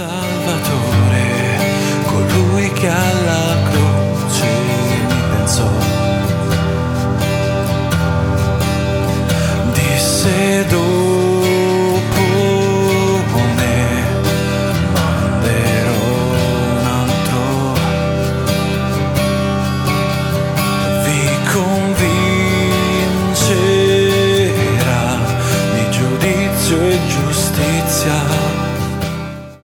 Salvatore, colui che alla croce mi pensò, disse dove